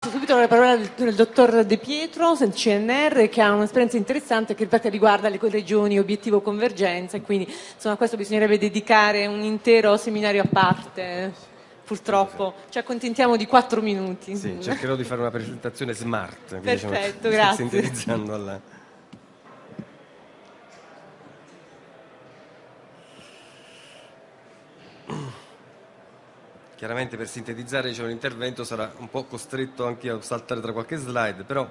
Subito la parola del dottor De Pietro, del CNR, che ha un'esperienza interessante perché riguarda le regioni obiettivo convergenza, e quindi insomma, a questo bisognerebbe dedicare un intero seminario a parte. Purtroppo ci accontentiamo di 4 minuti. Sì, cercherò di fare una presentazione smart. Perfetto, grazie. Sintetizzando alla... Chiaramente per sintetizzare l'intervento sarà un po' costretto anche a saltare tra qualche slide, però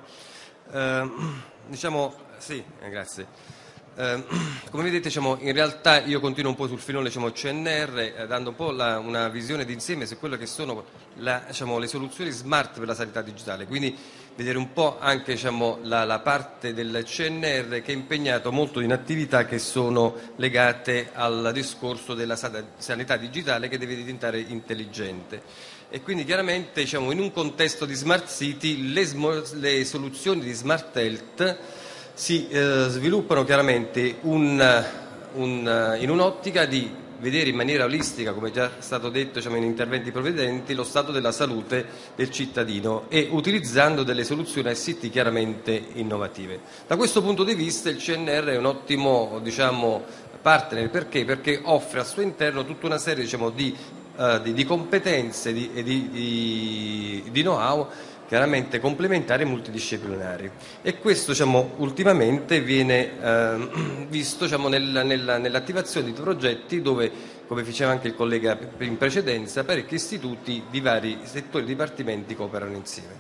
sì, grazie. Come vedete, in realtà io continuo un po' sul filone CNR, dando un po' una visione d'insieme su quello che sono le soluzioni smart per la sanità digitale, quindi vedere un po' anche la parte del CNR che è impegnato molto in attività che sono legate al discorso della sanità digitale che deve diventare intelligente. E quindi chiaramente in un contesto di smart city le soluzioni di smart health si sviluppano chiaramente in un'ottica di vedere in maniera olistica, come già stato detto in interventi precedenti, lo stato della salute del cittadino e utilizzando delle soluzioni ICT chiaramente innovative. Da questo punto di vista il CNR è un ottimo partner, perché offre al suo interno tutta una serie di competenze e di know-how chiaramente complementari e multidisciplinari, e questo ultimamente viene visto nell'attivazione di progetti dove, come diceva anche il collega in precedenza, parecchi istituti di vari settori e dipartimenti cooperano insieme.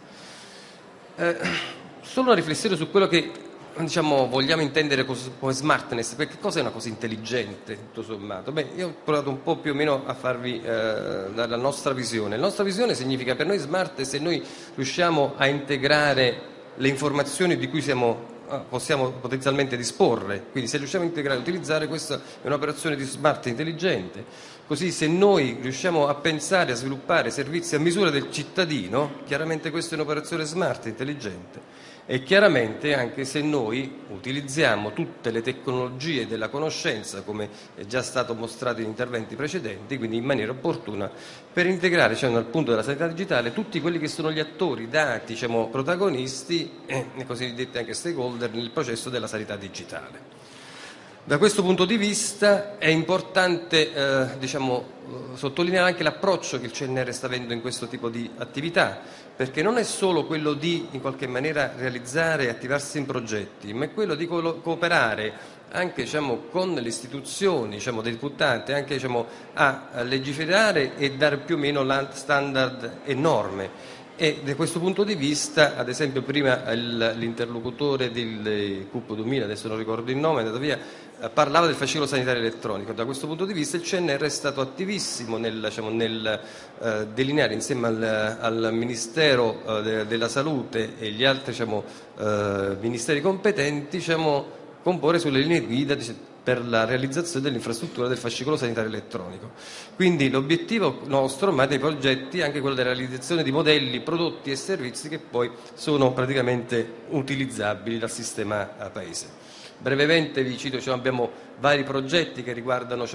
Solo una riflessione su quello che vogliamo intendere come smartness, perché cosa è una cosa intelligente tutto sommato? Io ho provato un po' più o meno a farvi la nostra visione. La nostra visione significa per noi smart se noi riusciamo a integrare le informazioni di cui possiamo potenzialmente disporre, quindi se riusciamo a integrare e utilizzare, questa è un'operazione di smart intelligente. Così se noi riusciamo a pensare, a sviluppare servizi a misura del cittadino, chiaramente questa è un'operazione smart intelligente. E chiaramente anche se noi utilizziamo tutte le tecnologie della conoscenza, come è già stato mostrato in interventi precedenti, quindi in maniera opportuna, per integrare dal punto della sanità digitale tutti quelli che sono gli attori, dati, protagonisti e cosiddetti anche stakeholder nel processo della sanità digitale. Da questo punto di vista è importante sottolineare anche l'approccio che il CNR sta avendo in questo tipo di attività, perché non è solo quello di in qualche maniera realizzare e attivarsi in progetti, ma è quello di cooperare anche con le istituzioni deputate anche a legiferare e dare più o meno standard e norme. E da questo punto di vista, ad esempio, prima l'interlocutore del CUP 2000, adesso non ricordo il nome, è andato via, parlava del fascicolo sanitario elettronico. Da questo punto di vista il CNR è stato attivissimo nel delineare insieme al Ministero della Salute e gli altri ministeri competenti comporre sulle linee guida per la realizzazione dell'infrastruttura del fascicolo sanitario elettronico. Quindi l'obiettivo nostro ormai dei progetti è anche quello della realizzazione di modelli, prodotti e servizi che poi sono praticamente utilizzabili dal sistema paese. Brevemente vi cito, abbiamo vari progetti che riguardano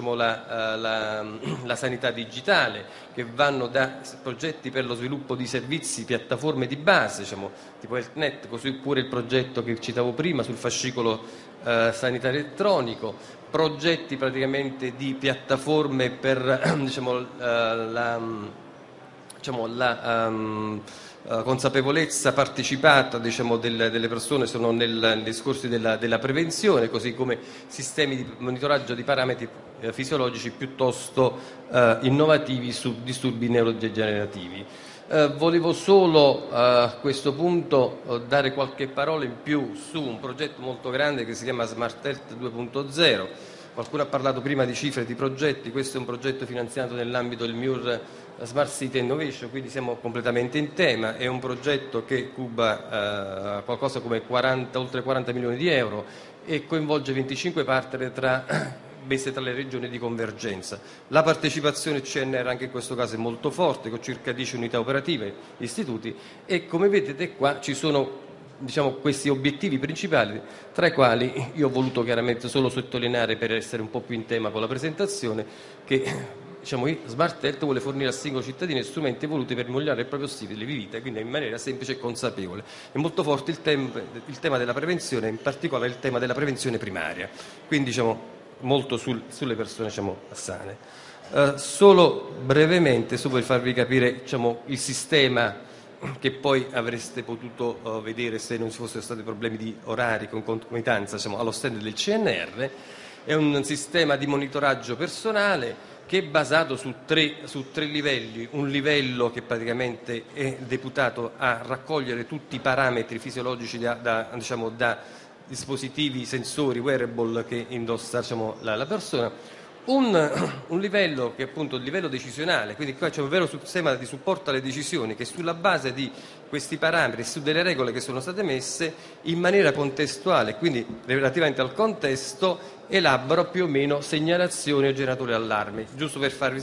la sanità digitale, che vanno da progetti per lo sviluppo di servizi, piattaforme di base, tipo HealthNet, così pure il progetto che citavo prima sul fascicolo sanitario elettronico, progetti praticamente di piattaforme per la consapevolezza partecipata delle persone sono nei discorsi della prevenzione, così come sistemi di monitoraggio di parametri fisiologici piuttosto innovativi su disturbi neurodegenerativi. Volevo solo a questo punto dare qualche parola in più su un progetto molto grande che si chiama Smart Health 2.0. Qualcuno ha parlato prima di cifre di progetti, questo è un progetto finanziato nell'ambito del MIUR Smart City Innovation, quindi siamo completamente in tema, è un progetto che cuba qualcosa come oltre 40 milioni di euro e coinvolge 25 partner messe tra le regioni di convergenza. La partecipazione CNR anche in questo caso è molto forte, con circa 10 unità operative, istituti, e come vedete qua ci sono questi obiettivi principali, tra i quali io ho voluto chiaramente solo sottolineare, per essere un po' più in tema con la presentazione, che diciamo, Smart Health vuole fornire al singolo cittadino strumenti evoluti per migliorare il proprio stile di vita, quindi in maniera semplice e consapevole. È molto forte il tema della prevenzione, in particolare il tema della prevenzione primaria, quindi diciamo, molto sulle persone, diciamo, sane. Solo brevemente, solo per farvi capire, diciamo, il sistema che poi avreste potuto vedere se non ci fossero stati problemi di orari con concomitanza, diciamo, allo stand del CNR. È un sistema di monitoraggio personale che è basato su tre livelli: un livello che praticamente è deputato a raccogliere tutti i parametri fisiologici da dispositivi sensori wearable che indossa, diciamo, la persona. Un livello che è appunto il livello decisionale, quindi qua c'è un vero sistema di supporto alle decisioni che sulla base di questi parametri, su delle regole che sono state messe in maniera contestuale, quindi relativamente al contesto, elabora più o meno segnalazioni o generatori d'allarme. Giusto per farvi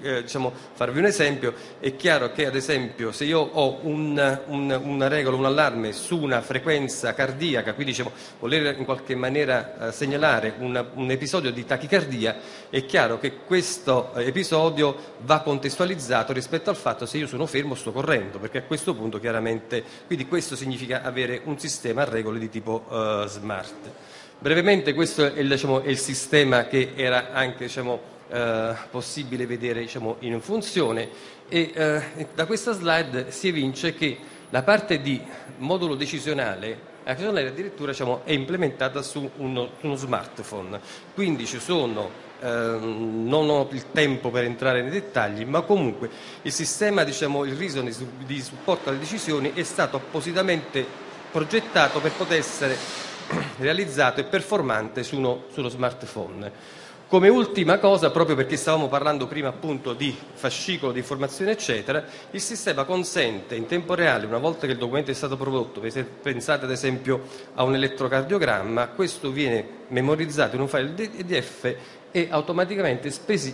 un esempio, è chiaro che ad esempio se io ho una regola, un allarme su una frequenza cardiaca, quindi diciamo, voler in qualche maniera segnalare un episodio di tachicardia, è chiaro che questo episodio va contestualizzato rispetto al fatto se io sono fermo o sto correndo, perché a questo punto chiaramente, quindi questo significa avere un sistema a regole di tipo smart. Brevemente questo è il sistema che era anche possibile vedere in funzione e da questa slide si evince che la parte di modulo decisionale addirittura è implementata su uno smartphone, quindi ci sono, non ho il tempo per entrare nei dettagli, ma comunque il sistema, il reason di supporto alle decisioni è stato appositamente progettato per poter essere realizzato e performante su uno smartphone. Come ultima cosa, proprio perché stavamo parlando prima appunto di fascicolo di informazioni eccetera, il sistema consente in tempo reale, una volta che il documento è stato prodotto, pensate ad esempio a un elettrocardiogramma, questo viene memorizzato in un file PDF e automaticamente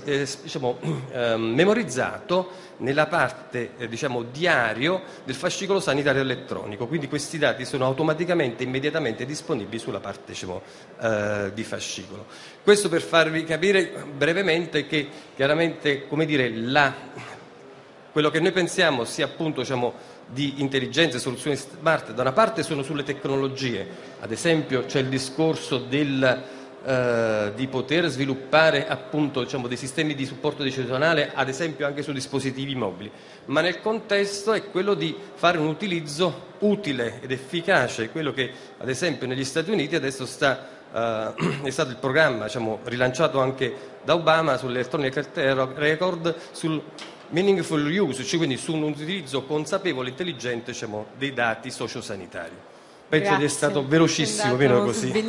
memorizzato nella parte diario del fascicolo sanitario elettronico, quindi questi dati sono automaticamente immediatamente disponibili sulla parte di fascicolo. Questo per farvi capire brevemente che chiaramente, come dire, quello che noi pensiamo sia appunto di intelligenza e soluzioni smart, da una parte sono sulle tecnologie, ad esempio c'è il discorso di poter sviluppare appunto dei sistemi di supporto decisionale, ad esempio anche su dispositivi mobili, ma nel contesto è quello di fare un utilizzo utile ed efficace, quello che ad esempio negli Stati Uniti adesso è stato il programma rilanciato anche da Obama sull'Electronic Health Record, sul meaningful use, cioè quindi su un utilizzo consapevole e intelligente dei dati sociosanitari. Penso di essere stato velocissimo, meno così.